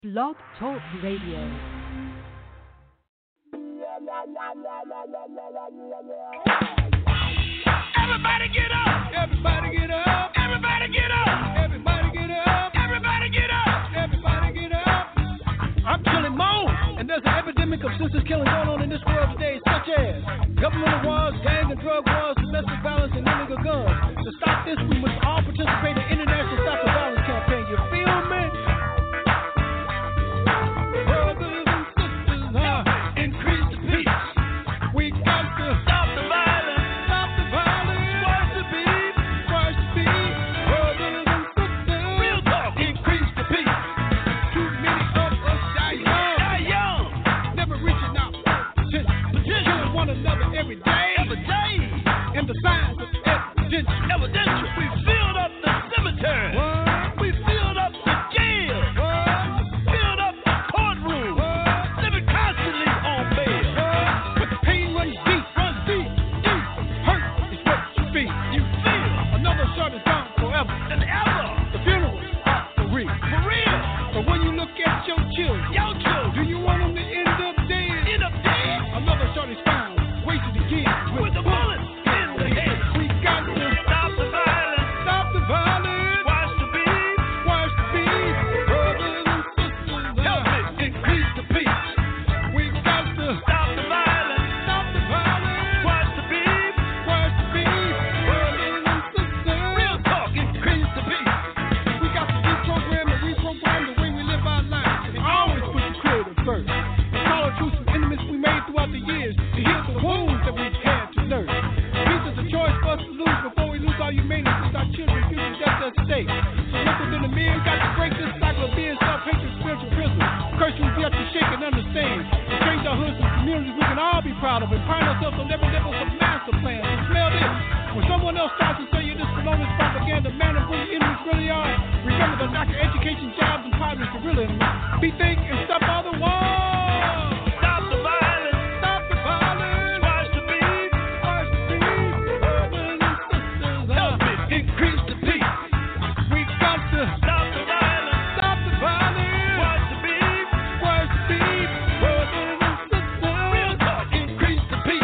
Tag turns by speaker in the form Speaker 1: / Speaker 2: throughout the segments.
Speaker 1: Blog Talk Radio.
Speaker 2: Everybody get up! Everybody get up! Everybody get up! Everybody get up! Everybody get up! Everybody get up! I'm killing more, and there's an epidemic of senseless killing going on in this world today, such as governmental wars, gang and drug wars, domestic violence, and illegal guns. To stop this, we must all participate in the International Stop the Violence campaign. You feel me? Brothers and sisters, increase the peace. We got to stop the violence. Stop the violence. Watch the beat. Watch the beat. Brothers and sisters. Real talk. Increase the peace. Too many of us die young. Die young. Never reaching out. Killing one another every day. Every day. And the signs of evidential. Evidential. We filled up the cemetery. What? We filled up the jail. What? Filled up the courtroom. What? Living constantly on bail. What? But the pain runs deep. Runs deep. Deep. Hurt is what you feel. You feel. Another shot is gone forever. And ever. The funerals are for real. For real. So when you look at your children, do you want them to end up dead? End up dead? Another shot is found. Wasted again. With the bullets in the head. We got to stop the violence. Stop the violence. Watch the beat. Watch the beat. Brothers and sisters, help me increase the peace. We got to stop the violence. Stop the violence. Watch the beat. Watch the beat. Brothers and sisters, real talk, increase the peace. We got to deprogram and reprogram the way we live our lives, and always put the creative first. And call it truth and enemies we made throughout the years to heal the wounds that we've had to nurse. Peace is a choice for us to lose before we lose our humanity. It's our children's future that's at stake. So look within the men, got to break this cycle of being self-hatred, spiritual prison. Curse we have to shake and understand. And change our hoods and communities we can all be proud of. And find ourselves on every level of master plans. And smell this. When someone else starts to say you this belongs propaganda, man of who your enemies really are, remember the lack of education, jobs, and partners to really be think and stop all the wars. Stop the violence. Stop the violence. Watch the beat. Watch the beat. Brothers and sisters, help me increase the peace. We got to stop the violence. Stop the violence. Watch the beat. Watch the beat. Brothers and sisters, real talk, increase the peace.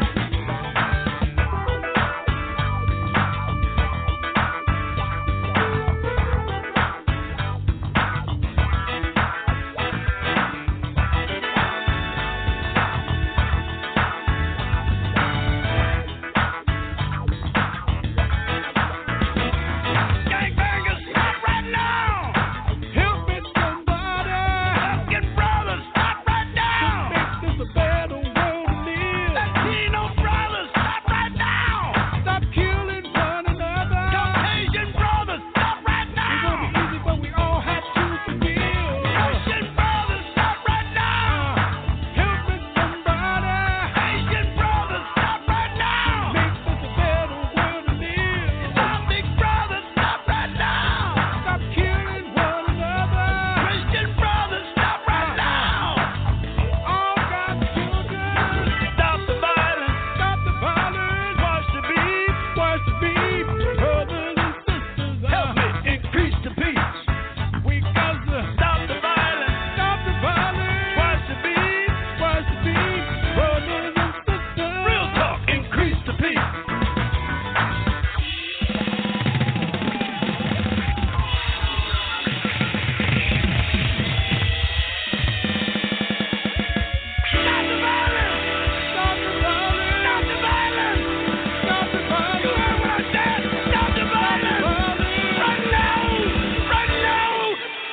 Speaker 2: Gangbangers, stop right now! Help me somebody! African brothers, stop right now! Make this a better world to live! Latino brothers, stop right now! Stop killing one another! Caucasian brothers, stop right now! It won't be easy, but we all have to forgive! Asian brothers, stop right now! Help me somebody! Asian brothers, stop right now! Make this a better world to live! Islamic brothers, stop right now! Stop killing one another! Christian brothers, stop right now! All God's children, stop the violence! Stop the violence! Watch the beat! Watch the beat! Brothers and sisters, help me increase the peace! We got to stop the violence! Stop the violence! Watch the beat! Watch the beat! Brothers and sisters, real talk, increase the peace! Stop the violence! Stop the violence! Stop the violence! Stop the violence! You heard what I said? Stop the violence! Right now! Right now!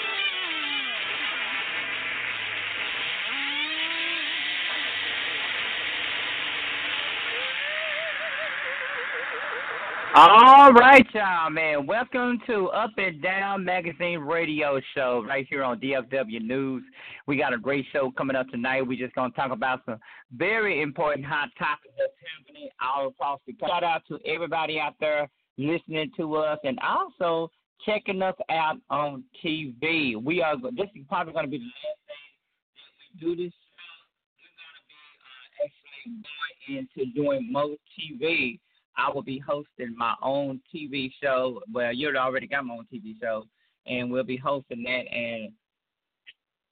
Speaker 3: All right, y'all, man. Welcome to Up and Down Magazine Radio Show right here on DFW News. We got a great show coming up tonight. We're just going to talk about some very important hot topics that's happening all across the country. Shout out to everybody out there listening to us and also checking us out on TV. This is probably going to be the last day that we do this show. We're going to be actually going into doing more TV. I will be hosting my own TV show. Well, you already got my own TV show, and we'll be hosting that. And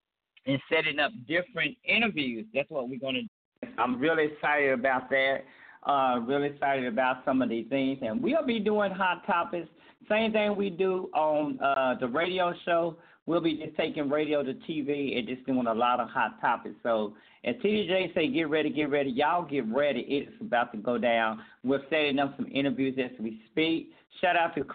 Speaker 3: and setting up different interviews. That's what we're going to do. I'm really excited about that. Really excited about some of these things. And we'll be doing hot topics. Same thing we do on the radio show. We'll be just taking radio to TV and just doing a lot of hot topics. So as TDJ say, get ready, get ready. Y'all get ready. It's about to go down. We're setting up some interviews as we speak. Shout out to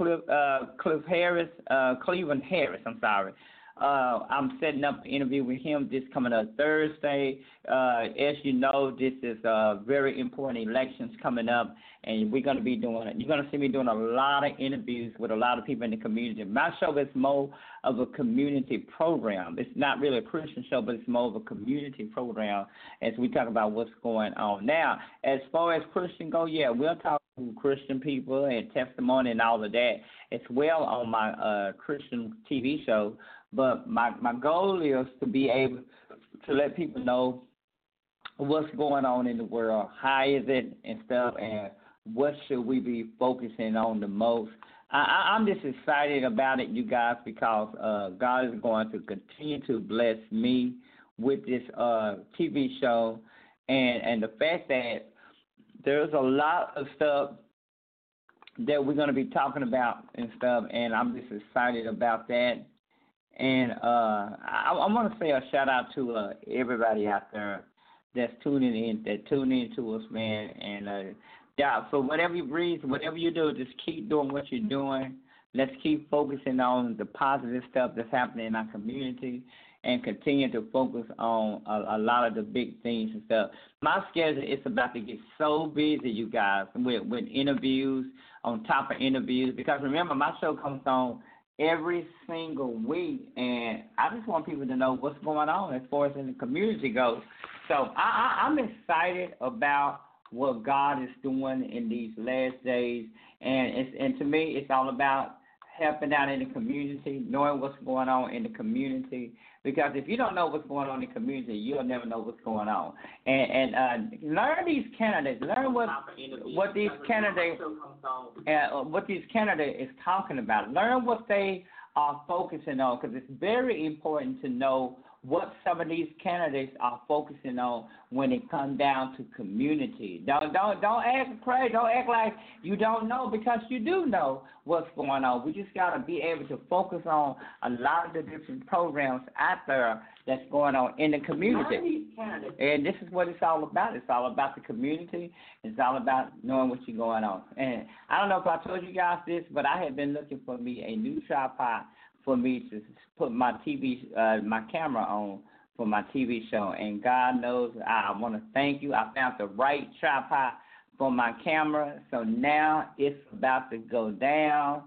Speaker 3: Cleveland Harris, I'm sorry. I'm setting up an interview with him this coming up Thursday. As you know, this is very important elections coming up, and we're going to be doing it. You're going to see me doing a lot of interviews with a lot of people in the community. My show is more of a community program. It's not really a Christian show, but it's more of a community program as we talk about what's going on. Now, as far as Christian go, yeah, we'll talk to Christian people and testimony and all of that as well on my Christian TV show. But my goal is to be able to let people know what's going on in the world, how is it and stuff, and what should we be focusing on the most. I'm just excited about it, you guys, because God is going to continue to bless me with this TV show and the fact that there's a lot of stuff that we're going to be talking about and stuff, and I'm just excited about that. And I want to say a shout out to everybody out there that's tuning in to us, man. And yeah, for whatever reason, whatever you do, just keep doing what you're doing. Let's keep focusing on the positive stuff that's happening in our community, and continue to focus on a lot of the big things and stuff. My schedule is about to get so busy, you guys, with interviews on top of interviews. Because remember, my show comes on every single week, and I just want people to know what's going on as far as in the community goes. So I'm excited about what God is doing in these last days, and to me, it's all about helping out in the community, knowing what's going on in the community. Because if you don't know what's going on in the community, you'll never know what's going on. And learn these candidates, learn what these candidates is talking about. Learn what they are focusing on, because it's very important to know what some of these candidates are focusing on when it comes down to community. Don't act crazy. Don't act like you don't know, because you do know what's going on. We just got to be able to focus on a lot of the different programs out there that's going on in the community. And this is what it's all about. It's all about the community. It's all about knowing what's going on. And I don't know if I told you guys this, but I have been looking for me a new tripod for me to put my my camera on for my TV show. And God knows I want to thank you. I found the right tripod for my camera. So now it's about to go down.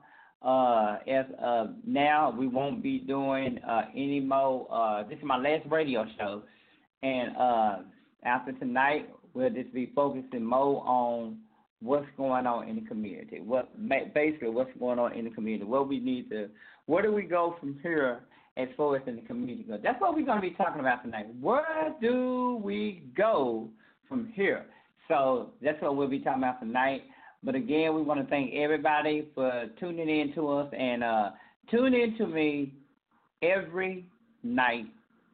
Speaker 3: Now we won't be doing any more. This is my last radio show. And after tonight, we'll just be focusing more on what's going on in the community. Basically what's going on in the community. Where do we go from here as far as in the community goes? That's what we're going to be talking about tonight. Where do we go from here? So that's what we'll be talking about tonight. But again, we want to thank everybody for tuning in to us, and tune in to me every Monday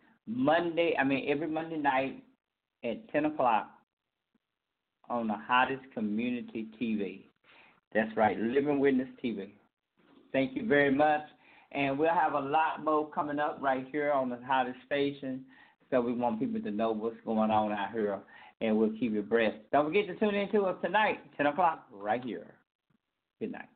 Speaker 3: night at 10 o'clock on the hottest community TV. That's right, Living Witness TV. Thank you very much. And we'll have a lot more coming up right here on the hottest station. So we want people to know what's going on out here, and we'll keep you abreast. Don't forget to tune in to us tonight, 10 o'clock, right here. Good night.